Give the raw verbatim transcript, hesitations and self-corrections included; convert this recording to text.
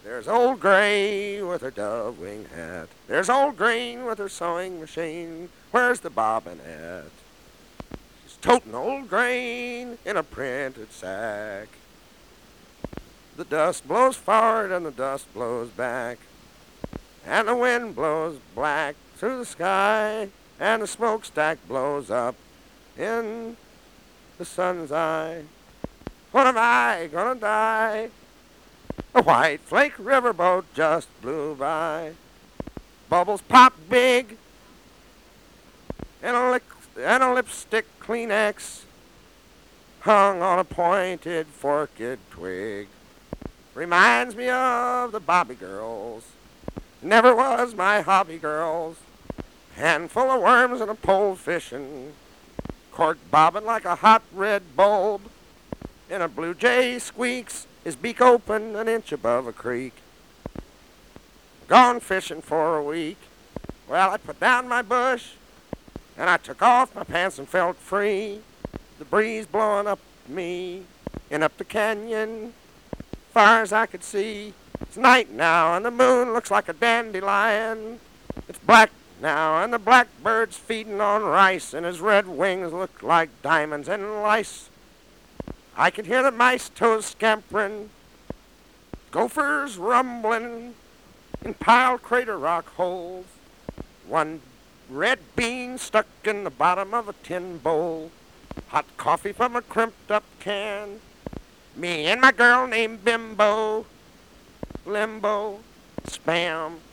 There's old Gray with her dove-wing hat. There's old Green with her sewing machine. Where's the bobbin at? She's toting old Grain in a printed sack. The dust blows forward and the dust blows back. And the wind blows black through the sky. And the smokestack blows up in the sun's eye. When am I gonna die? A white flake riverboat just blew by. Bubbles pop big. And a, lick, and a lipstick Kleenex hung on a pointed forked twig. Reminds me of the Bobby girls. Never was my hobby, girls. Handful of worms and a pole fishing. Cork bobbing like a hot red bulb. And a blue jay squeaks, his beak open an inch above a creek. Gone fishing for a week. Well, I put down my bush, and I took off my pants and felt free. The breeze blowing up me, and up the canyon, far as I could see. It's night now, and the moon looks like a dandelion. It's black now, and the blackbird's feeding on rice, and his red wings look like diamonds and lice. I can hear the mice toes scampering, gophers rumbling in piled crater rock holes. One red bean stuck in the bottom of a tin bowl. Hot coffee from a crimped up can. Me and my girl named Bimbo. Limbo. Spam.